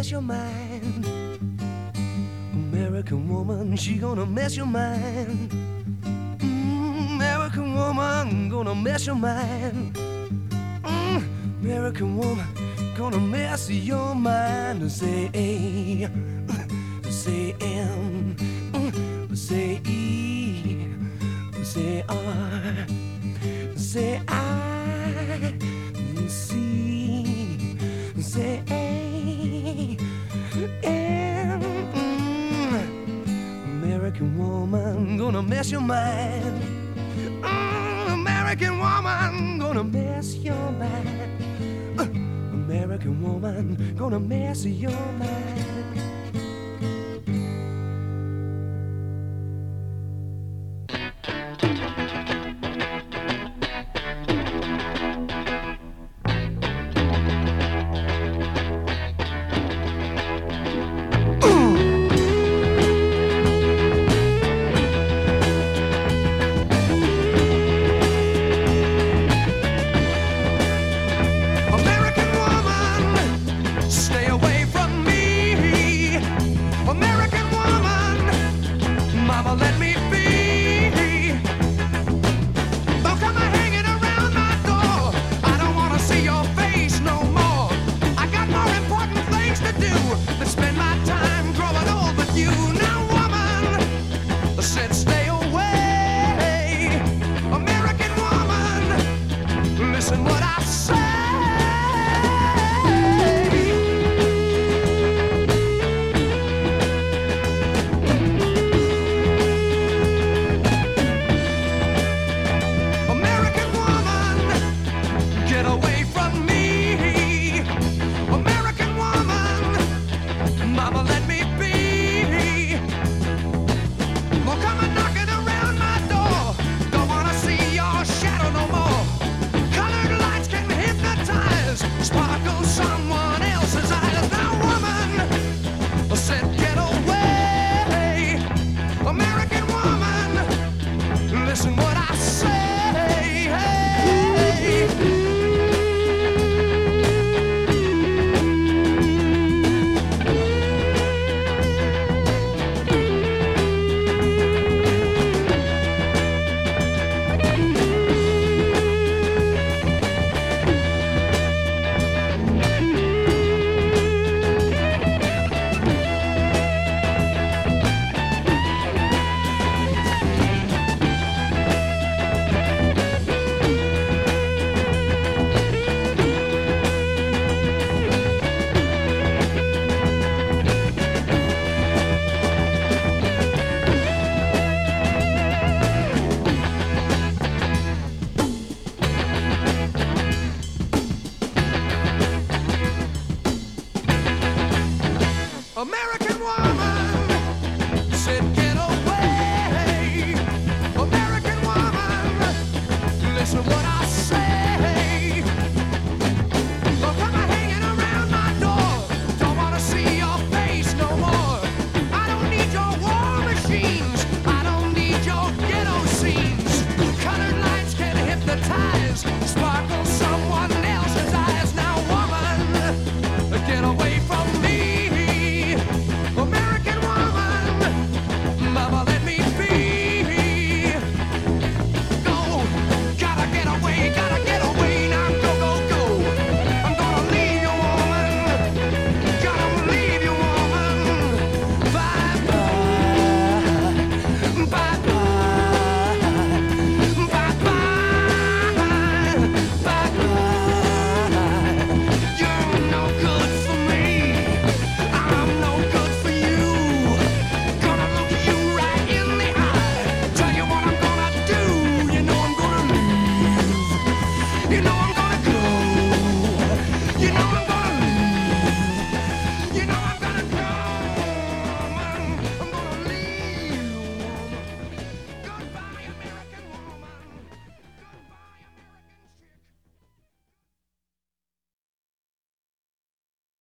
mess your mind. American woman, she gonna mess your mind. American woman, gonna mess your mind. American woman, gonna mess your mind. Say A, say M, say E, say R, say I, C, say A, M. American woman, gonna mess your mind. American woman, gonna mess your mind. American woman, gonna mess your mind.